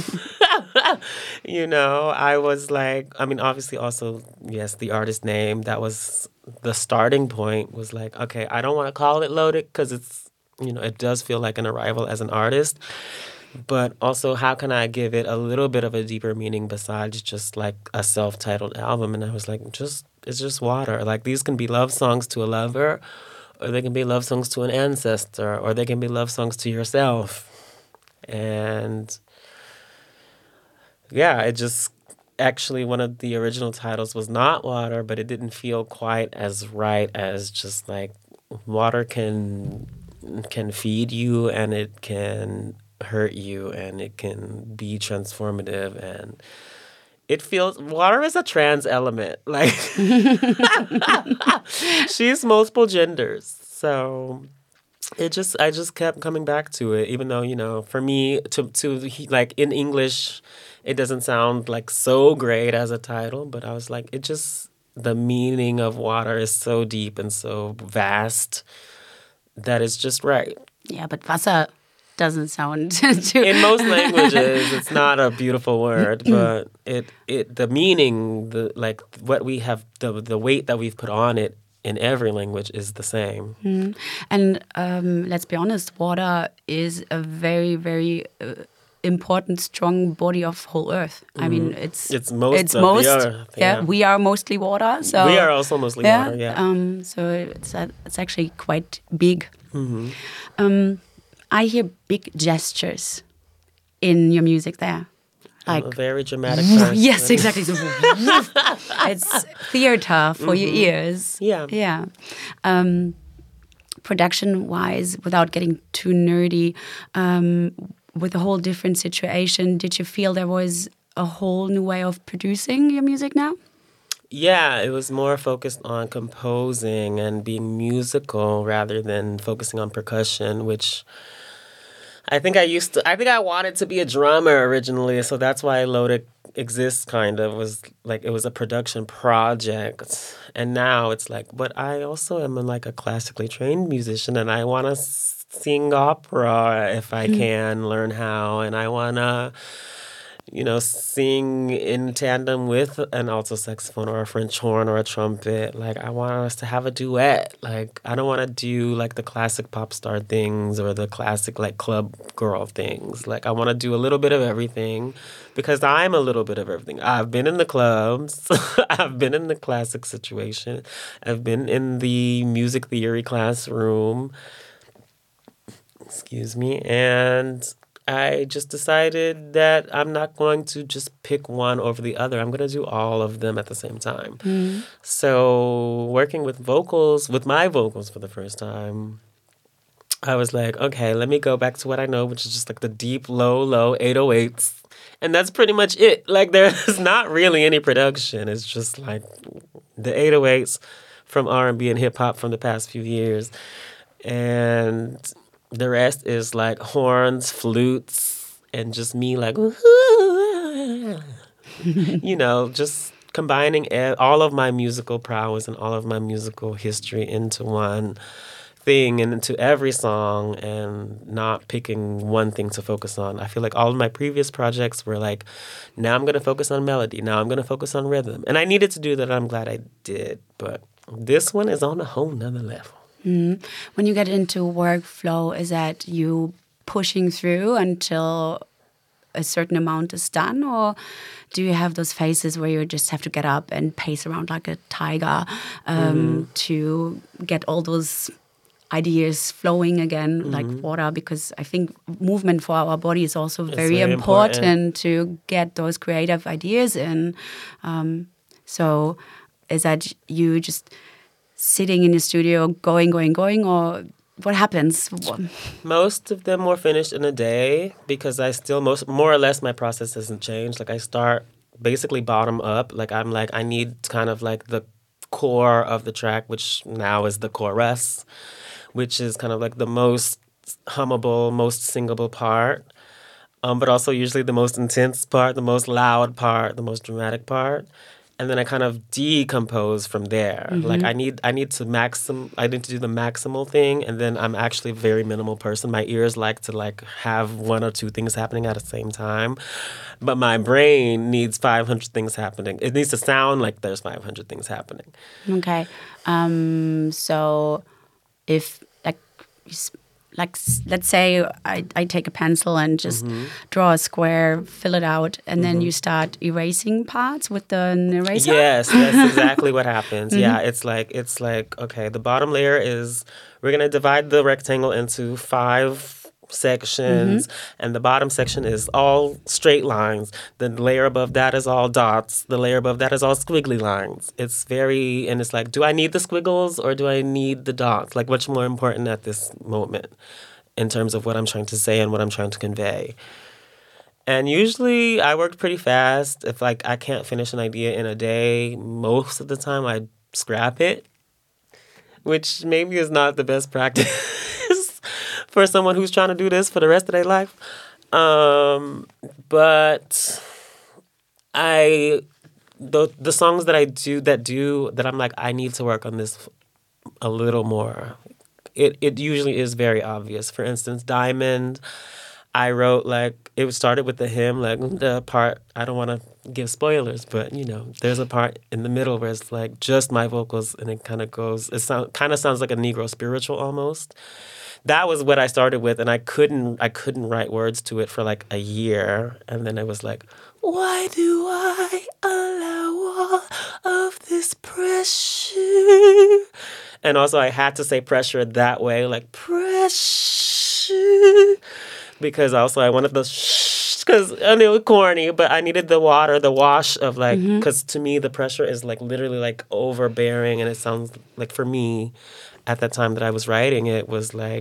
You know, I was like, I mean, obviously also, yes, the artist name, that was the starting point was like, okay, I don't want to call it Loaded because it's, you know, it does feel like an arrival as an artist. But also, how can I give it a little bit of a deeper meaning besides just like a self-titled album? And I was like, just it's just water. Like these can be love songs to a lover, or they can be love songs to an ancestor, or they can be love songs to yourself. And yeah, it just actually one of the original titles was not water, but it didn't feel quite as right as just like water can can feed you and it can hurt you and it can be transformative and it feels water is a trans element. Like she's multiple genders. So it just I just kept coming back to it, even though, you know, for me to to like in English it doesn't sound like so great as a title, but I was like, it just the meaning of water is so deep and so vast that it's just right. Yeah, but Wasser doesn't sound too... In most languages, it's not a beautiful word, but it it the meaning, the like what we have, the the weight that we've put on it in every language is the same. Mm. And um, let's be honest, water is a very, very uh, important, strong body of whole Earth. Mm-hmm. I mean, it's it's most it's of most, the Earth. Yeah. yeah, we are mostly water. So we are also mostly yeah, water. Yeah. Um, so it's uh, it's actually quite big. Mm-hmm. Um, I hear big gestures in your music there. Like I'm a very dramatic person. Yes, exactly. So, it's theater for mm-hmm. your ears. Yeah. Yeah. Um, production-wise, without getting too nerdy, um, with a whole different situation, did you feel there was a whole new way of producing your music now? Yeah, it was more focused on composing and being musical rather than focusing on percussion, which I think I used to, I think I wanted to be a drummer originally, so that's why Loaded exists, kind of, was like, it was a production project. And now it's like, but I also am like a classically trained musician and I want to sing opera if I can, learn how, and I want to, you know, sing in tandem with an alto saxophone or a French horn or a trumpet. Like, I want us to have a duet. Like, I don't want to do, like, the classic pop star things or the classic, like, club girl things. Like, I want to do a little bit of everything because I'm a little bit of everything. I've been in the clubs. I've been in the classic situation. I've been in the music theory classroom. Excuse me. And I just decided that I'm not going to just pick one over the other. I'm going to do all of them at the same time. Mm-hmm. So working with vocals, with my vocals for the first time, I was like, okay, let me go back to what I know, which is just like the deep, low, low eight oh eights. And that's pretty much it. Like, there's not really any production. It's just like the eight oh eights from R and B and hip hop from the past few years. And the rest is like horns, flutes, and just me like, you know, just combining all of my musical prowess and all of my musical history into one thing and into every song and not picking one thing to focus on. I feel like all of my previous projects were like, now I'm going to focus on melody. Now I'm going to focus on rhythm. And I needed to do that. I'm glad I did. But this one is on a whole nother level. Mm. When you get into workflow, is that you pushing through until a certain amount is done, or do you have those phases where you just have to get up and pace around like a tiger um, mm-hmm. to get all those ideas flowing again mm-hmm. like water? Because I think movement for our body is also very, very important, important to get those creative ideas in. Um, so is that you just sitting in the studio going, going, going, or what happens? Most of them were finished in a day because I still, most more or less, my process hasn't changed. Like I start basically bottom up. Like I'm like, I need kind of like the core of the track, which now is the chorus, which is kind of like the most hummable, most singable part, um, but also usually the most intense part, the most loud part, the most dramatic part. And then I kind of decompose from there. Mm-hmm. Like I need I need to maxim I need to do the maximal thing, and then I'm actually a very minimal person. My ears like to like have one or two things happening at the same time. But my brain needs five hundred things happening. It needs to sound like there's five hundred things happening. Okay. Um, so if like like let's say I, I take a pencil and just mm-hmm. draw a square, fill it out, and mm-hmm. then you start erasing parts with the eraser? Yes, that's exactly what happens. Mm-hmm. Yeah, it's like, it's like, okay, the bottom layer is, we're going to divide the rectangle into five sections, mm-hmm. and the bottom section is all straight lines. The layer above that is all dots. The layer above that is all squiggly lines. It's very, and it's like, do I need the squiggles or do I need the dots? Like, what's more important at this moment in terms of what I'm trying to say and what I'm trying to convey? And usually I work pretty fast. If like I can't finish an idea in a day, most of the time I scrap it, which maybe is not the best practice for someone who's trying to do this for the rest of their life. Um, but I, the the songs that I do, that do, that I'm like, I need to work on this a little more. It it usually is very obvious. For instance, Diamond, I wrote like, it started with the hymn, like the part, I don't want to give spoilers, but you know, there's a part in the middle where it's like just my vocals, and it kind of goes, it sound, kind of sounds like a Negro spiritual almost. That was what I started with, and I couldn't I couldn't write words to it for like a year. And then it was like, why do I allow all of this pressure? And also I had to say pressure that way, like pressure. Because also I wanted the shh, because I knew it was corny, but I needed the water, the wash of like, because mm-hmm. to me the pressure is like literally like overbearing, and it sounds like, for me, at that time that I was writing it, was like,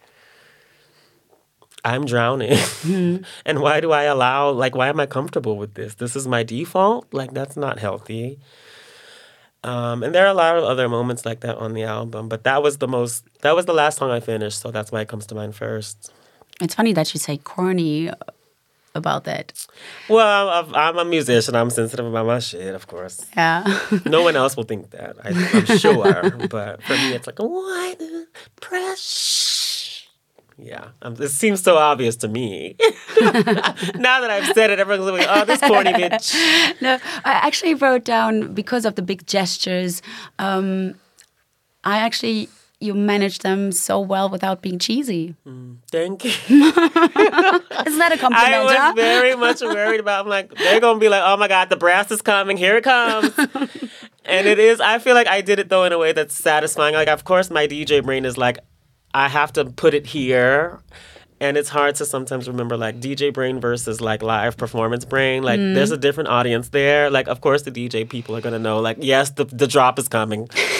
I'm drowning. Mm-hmm. And why do I allow, like, why am I comfortable with this? This is my default? Like, that's not healthy. Um, and there are a lot of other moments like that on the album, but that was the most, that was the last song I finished, so that's why it comes to mind first. It's funny that you say corny about that. Well, I'm, I'm a musician. I'm sensitive about my shit, of course. Yeah. No one else will think that, I, I'm sure. But for me, it's like, why the pressure? Yeah. Um, it seems so obvious to me. Now that I've said it, everyone's like, oh, this corny bitch. No, I actually wrote down, because of the big gestures, um, I actually... you manage them so well without being cheesy. Mm, thank you. Isn't that a compliment? I was huh? very much worried about, I'm like, they're going to be like, oh my God, the brass is coming. Here it comes. And it is, I feel like I did it though in a way that's satisfying. Like, of course, my D J brain is like, I have to put it here. And it's hard to sometimes remember, like, D J brain versus, like, live performance brain. Like, mm. there's a different audience there. Like, of course, the D J people are going to know, like, yes, the, the drop is coming.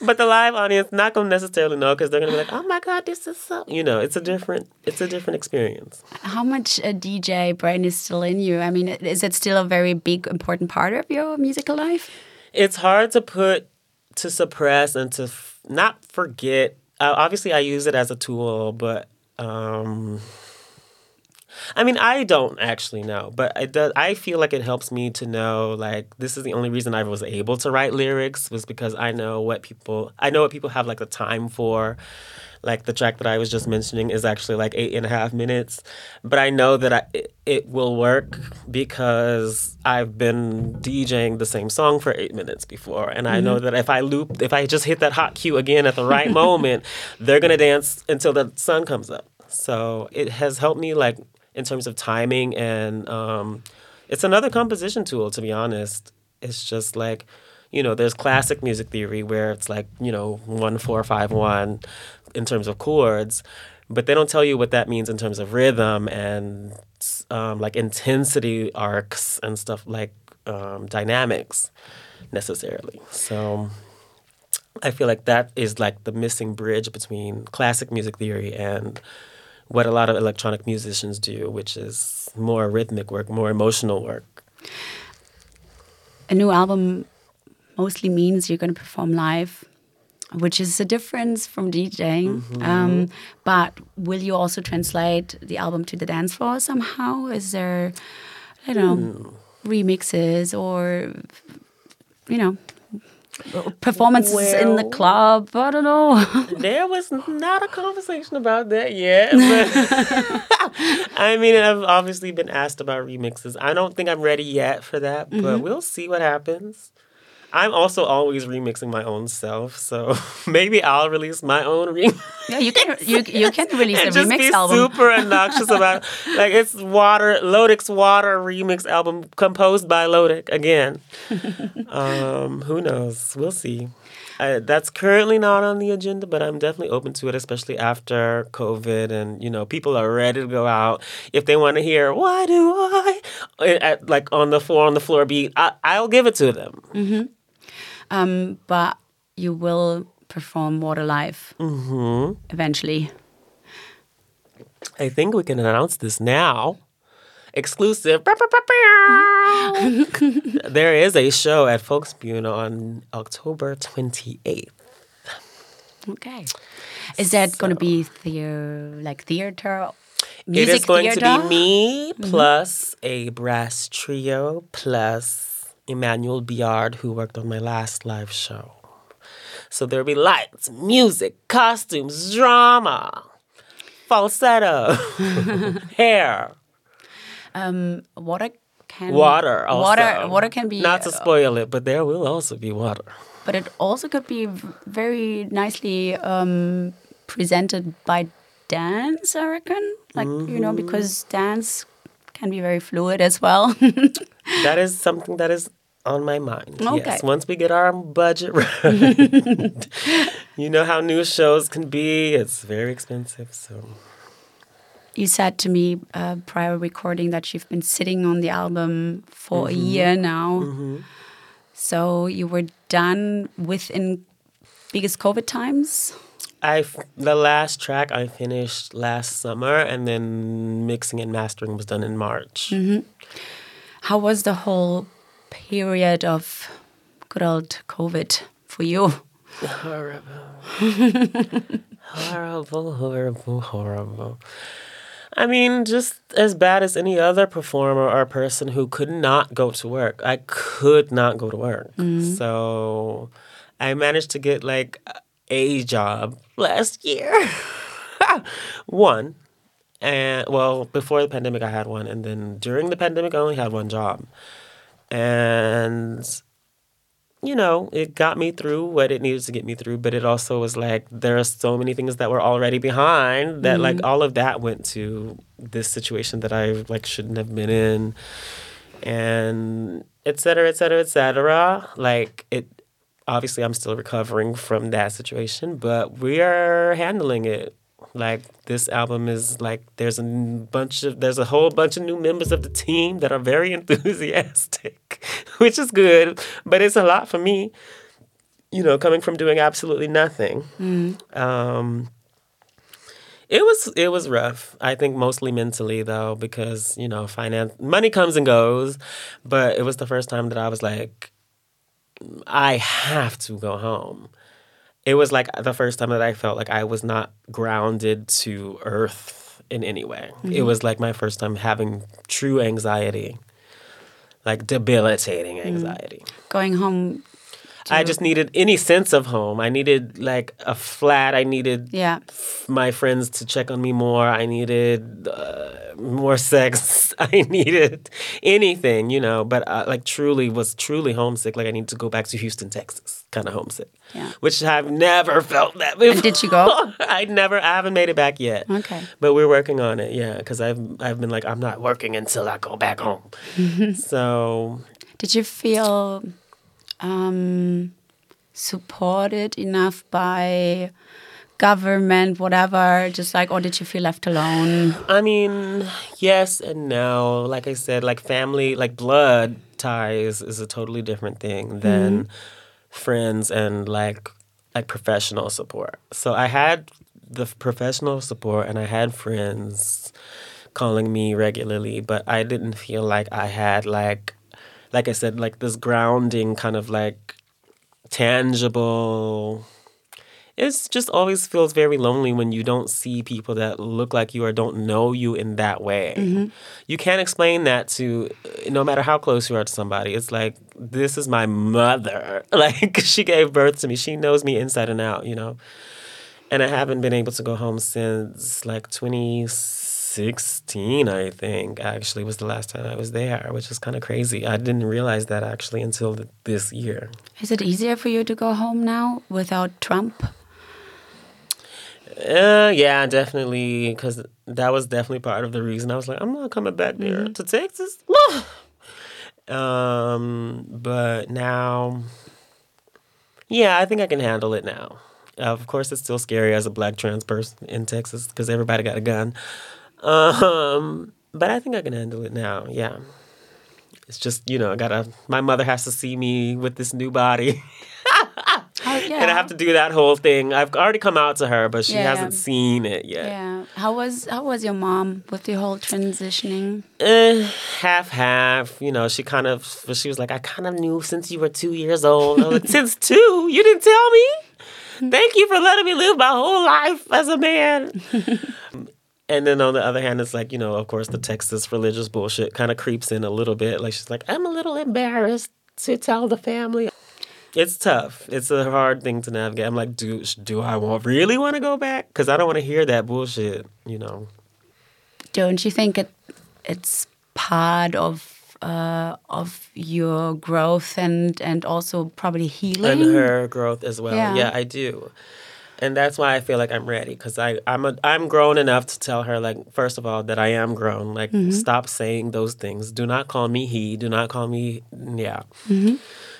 But the live audience not gonna necessarily know because they're gonna be like, "Oh my God, this is so," you know, it's a different, it's a different experience. How much a D J brain is still in you? I mean, is it still a very big, important part of your musical life? It's hard to put, to suppress and to f- not forget. Uh, obviously, I use it as a tool, but um, I mean, I don't actually know, but it does. I feel like it helps me to know, like, this is the only reason I was able to write lyrics was because I know what people, I know what people have, like, the time for. Like, the track that I was just mentioning is actually, like, eight and a half minutes. But I know that I, it, it will work because I've been DJing the same song for eight minutes before. And I mm-hmm. know that if I loop, if I just hit that hot cue again at the right moment, they're going to dance until the sun comes up. So it has helped me, like, in terms of timing, and um, it's another composition tool, to be honest. It's just like, you know, there's classic music theory where it's like, you know, one, four, five, one in terms of chords, but they don't tell you what that means in terms of rhythm and um, like intensity arcs and stuff like um, dynamics necessarily. So I feel like that is like the missing bridge between classic music theory and what a lot of electronic musicians do, which is more rhythmic work, more emotional work. A new album mostly means you're going to perform live, which is a difference from DJing. Mm-hmm. Um, but will you also translate the album to the dance floor somehow? Is there, I don't know, mm. remixes or, you know, performances well, in the club? I don't know. There was not a conversation about that yet. But I mean, I've obviously been asked about remixes. I don't think I'm ready yet for that, but mm-hmm. we'll see what happens. I'm also always remixing my own self, so maybe I'll release my own remix. Yeah, you can you you can release a just remix be album. Super obnoxious about it. Like it's Water Lodic's Water remix album composed by Lodic again. um, who knows? We'll see. I, that's currently not on the agenda, but I'm definitely open to it, especially after COVID and, you know, people are ready to go out. If they want to hear, why do I, at, like on the floor, on the floor beat, I, I'll give it to them. Mm-hmm. Um, but you will perform Water live mm-hmm. eventually. I think we can announce this now. Exclusive. There is a show at Volksbühne on October twenty-eighth. Okay. Is that so, going to be theater, like theater? Music it is going theater? to be me mm-hmm. plus a brass trio plus Emmanuel Biard, who worked on my last live show. So there'll be lights, music, costumes, drama, falsetto, hair. Um, water can water also. water water can be not to spoil it, but there will also be water. But it also could be very nicely um, presented by dance, I reckon. Like mm-hmm. you know, because dance can be very fluid as well. That is something that is on my mind. Okay. Yes, once we get our budget right. You know how new shows can be. It's very expensive, so. You said to me uh, prior recording that you've been sitting on the album for mm-hmm. a year now. Mm-hmm. So you were done within biggest COVID times? I the last track I finished last summer, and then mixing and mastering was done in March. Mm-hmm. How was the whole period of good old COVID for you? Horrible. horrible, horrible, horrible. I mean, just as bad as any other performer or person who could not go to work. I could not go to work. Mm-hmm. So I managed to get like a job last year. One. And well, before the pandemic, I had one. And then during the pandemic, I only had one job. And, you know, it got me through what it needed to get me through. But it also was like, there are so many things that were already behind that, mm-hmm. like, all of that went to this situation that I, like, shouldn't have been in. And et cetera, et cetera, et cetera. Like, it, obviously, I'm still recovering from that situation. But we are handling it. Like, this album is, like, there's a bunch of, there's a whole bunch of new members of the team that are very enthusiastic, which is good, but it's a lot for me. you know, coming from doing absolutely nothing. Mm. Um, it was it was rough. I think mostly mentally though, because you know, finance money comes and goes, but it was the first time that I was like, I have to go home. It was like the first time that I felt like I was not grounded to earth in any way. Mm-hmm. It was like my first time having true anxiety, like debilitating anxiety. Mm. Going home. I just needed any sense of home. I needed like a flat. I needed yeah. f- my friends to check on me more. I needed uh, more sex. I needed anything, you know, but I, like truly was truly homesick. Like I needed to go back to Houston, Texas, kind of homesick, yeah. which I've never felt that before. And did you go? I never, I haven't made it back yet. Okay. But we're working on it, yeah, because I've, I've been like, I'm not working until I go back home. So. Did you feel... Um, supported enough by government, whatever, just like, or did you feel left alone? I mean, yes and no. Like I said, like family, like blood ties is a totally different thing than mm-hmm. friends and like like professional support. So I had the professional support and I had friends calling me regularly, but I didn't feel like I had like Like I said, like this grounding kind of like tangible. It just always feels very lonely when you don't see people that look like you or don't know you in that way. Mm-hmm. You can't explain that to, no matter how close you are to somebody. It's like, this is my mother. Like, she gave birth to me. She knows me inside and out, you know. And I haven't been able to go home since like twenty sixteen, I think, actually, was the last time I was there, which is kind of crazy. I didn't realize that actually until th- this year. Is it easier for you to go home now without Trump? Uh, yeah, definitely, because that was definitely part of the reason. I was like, I'm not coming back there mm-hmm. to Texas. um, but now, yeah, I think I can handle it now. Uh, of course, it's still scary as a black trans person in Texas because everybody got a gun. Um, but I think I can handle it now, yeah. It's just, you know, I gotta, my mother has to see me with this new body. Oh, yeah. And I have to do that whole thing. I've already come out to her, but she yeah. hasn't seen it yet. Yeah. How was how was your mom with the whole transitioning? Uh, half, half. You know, she kind of, she was like, I kind of knew since you were two years old. I was like, since two? You didn't tell me? Thank you for letting me live my whole life as a man. And then on the other hand, it's like, you know, of course, the Texas religious bullshit kind of creeps in a little bit. Like, she's like, I'm a little embarrassed to tell the family. It's tough. It's a hard thing to navigate. I'm like, do, do I want, really want to go back? Because I don't want to hear that bullshit, you know. Don't you think it it's part of uh, of your growth and, and also probably healing? And her growth as well. Yeah, yeah I do. And that's why I feel like I'm ready, because I'm a, I'm grown enough to tell her, like, first of all, that I am grown. Like, mm-hmm. stop saying those things. Do not call me he. Do not call me, yeah. Mm-hmm.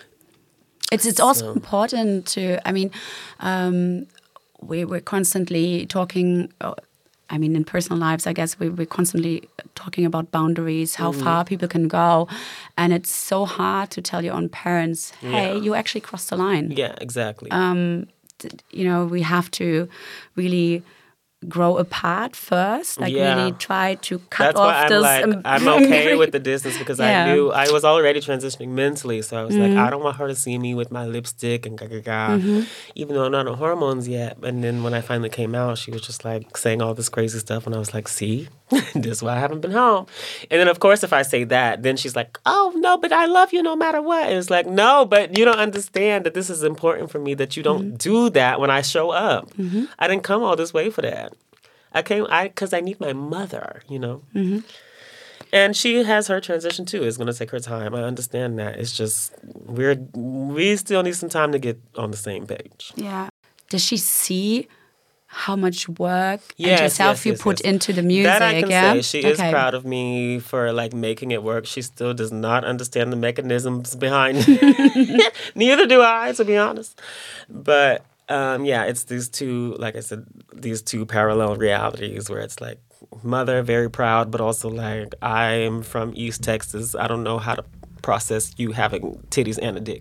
It's it's also so. important to, I mean, um, we, we're constantly talking, uh, I mean, in personal lives, I guess, we, we're constantly talking about boundaries, how mm-hmm. far people can go. And it's so hard to tell your own parents, hey, yeah. you actually crossed the line. Yeah, exactly. Um, you know, we have to really grow apart first, like yeah. really try to cut That's off why I'm this. like, Um, I'm okay with the distance, because yeah. I knew I was already transitioning mentally. So I was mm-hmm. like, I don't want her to see me with my lipstick and gaga, mm-hmm. even though I'm not on hormones yet. And then when I finally came out, she was just like saying all this crazy stuff. And I was like, see, this is why I haven't been home. And then, of course, if I say that, then she's like, oh, no, but I love you no matter what. And it's like, no, but you don't understand that this is important for me, that you don't mm-hmm. do that when I show up. Mm-hmm. I didn't come all this way for that. I came I because I need my mother, you know. Mm-hmm. And she has her transition too. It's going to take her time. I understand that. It's just we're we still need some time to get on the same page. Yeah. Does she see how much work yes, and yourself yes, you yes, put yes. into the music? That I can yeah? say. She okay. is proud of me for like making it work. She still does not understand the mechanisms behind it. Neither do I, to be honest. But Um, yeah, it's these two, like I said, these two parallel realities where it's like mother, very proud, but also like I'm from East Texas. I don't know how to process you having titties and a dick.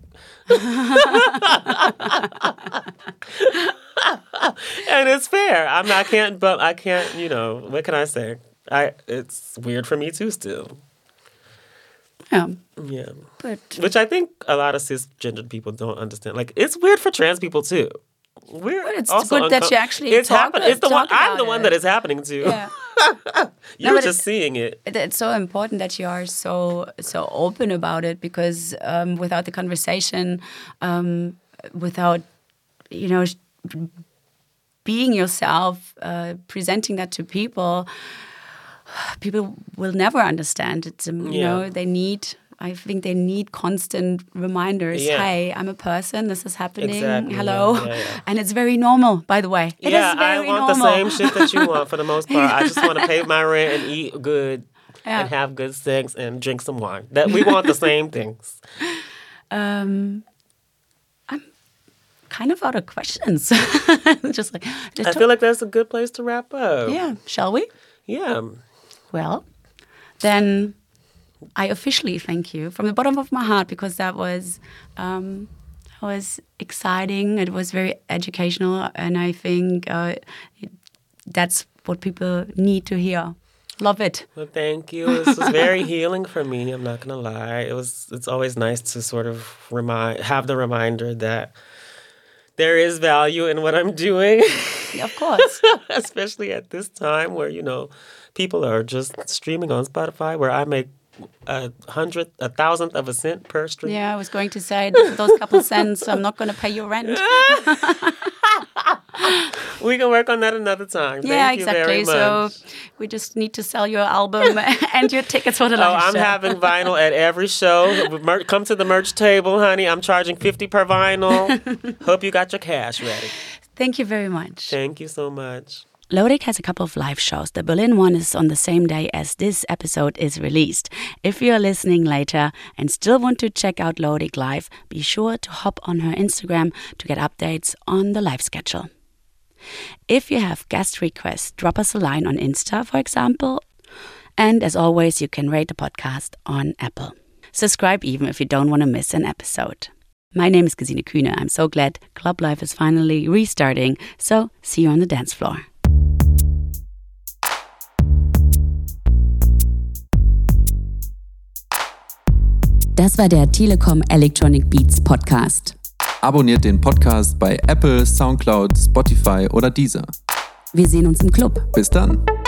And it's fair. I'm not, I can't, but I can't, you know, what can I say? I It's weird for me too still. Yeah. Yeah. But Which I think a lot of cisgendered people don't understand. Like, it's weird for trans people too. We're But it's also good that uncom- you actually it's talk- happen- It's the one. talk I'm the about one it. that it's happening to. yeah. You're No, but just it- seeing it. It- It's so important that you are so so open about it, because um, without the conversation, um, without you know sh- being yourself, uh, presenting that to people, people will never understand it. Um, You Yeah. know, they need. I think they need constant reminders. Yeah. Hey, I'm a person. This is happening. Exactly, Hello, yeah, yeah, yeah. and it's very normal. By the way, it yeah, is very I want normal. the same shit that you want for the most part. I just want to pay my rent and eat good Yeah. and have good sex and drink some wine. That we want the same things. Um, I'm kind of out of questions. Just like just I talk- feel like that's a good place to wrap up. yeah. Shall we? Yeah. Well, then I officially thank you from the bottom of my heart, because that was um, that was exciting. It was very educational, and I think uh, it, that's what people need to hear. Love it. Well, thank you. This was very healing for me. I'm not gonna lie. It was. It's always nice to sort of remind, have the reminder that there is value in what I'm doing. Of course. Especially at this time where, you know, people are just streaming on Spotify, where I make a hundredth, a thousandth of a cent per stream. Yeah, I was going to say th- those couple cents. I'm not going to pay your rent. We can work on that another time. Thank Yeah, you exactly. very much. So we just need to sell your album and your tickets for the Oh, live I'm show. having vinyl at every show. Mer- Come to the merch table, honey. I'm charging fifty per vinyl. Hope you got your cash ready. Thank you very much. Thank you so much. Lodik has a couple of live shows. The Berlin one is on the same day as this episode is released. If you're listening later and still want to check out Lodik live, be sure to hop on her Instagram to get updates on the live schedule. If you have guest requests, drop us a line on Insta, for example. And as always, you can rate the podcast on Apple. Subscribe even if you don't want to miss an episode. My name is Gesine Kühne. I'm so glad Club Life is finally restarting. So see you on the dance floor. Das war der Telekom Electronic Beats Podcast. Abonniert den Podcast bei Apple, Soundcloud, Spotify oder Deezer. Wir sehen uns im Club. Bis dann.